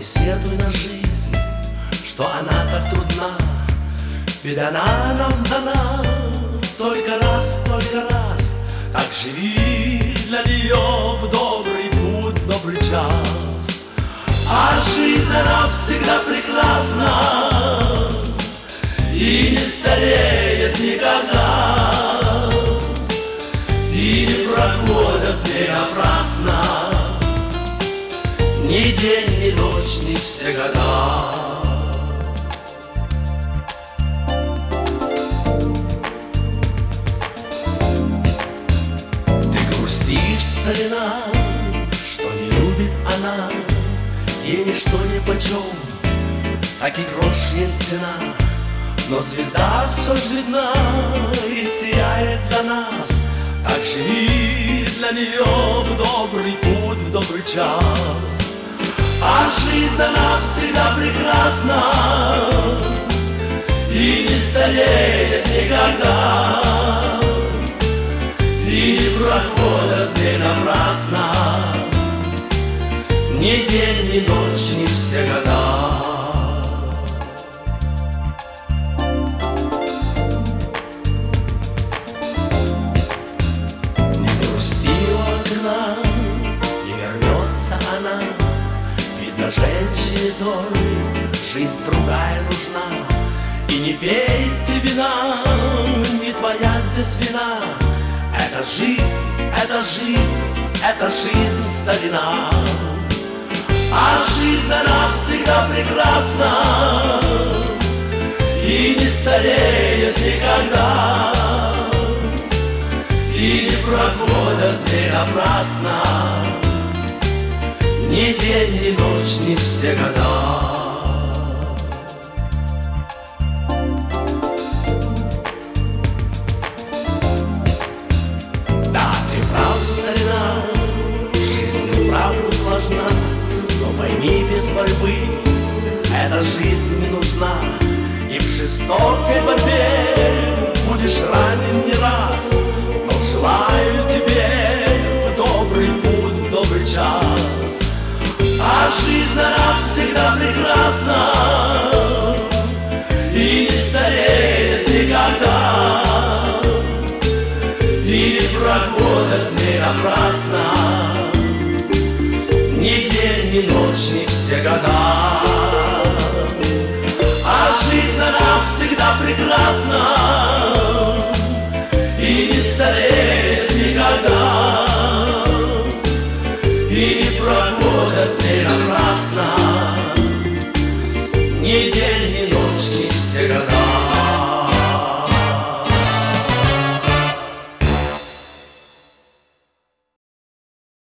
не сетуй на жизнь, что она так трудна, ведь она нам дана только раз, так живи для нее в добрый путь, в добрый час. А жизнь она всегда прекрасна и не стареет никогда, и не проходят не напрасно ни день, ни ночь, ни все года. Старина, что не любит она, ей ничто нипочем, так и грош нет цена. Но звезда все ж видна и сияет для нас, так живи для нее в добрый путь, в добрый час. А жизнь она всегда прекрасна и не стареет никогда, и не проходят не напрасно ни день, ни ночь, ни все года. Не грусти у окна, не вернется она, видно, женщине той жизнь другая нужна. И не пей ты вина, не твоя здесь вина. Это жизнь, это жизнь, это жизнь, старина. А жизнь она всегда прекрасна и не стареет никогда, и не проходят не напрасно ни день, ни ночь, ни все года. Старина, жизнь вправду сложна, но пойми, без борьбы эта жизнь не нужна. И в жестокой борьбе будешь ранен не раз, но желаю тебе в добрый путь, в добрый час. А жизнь она всегда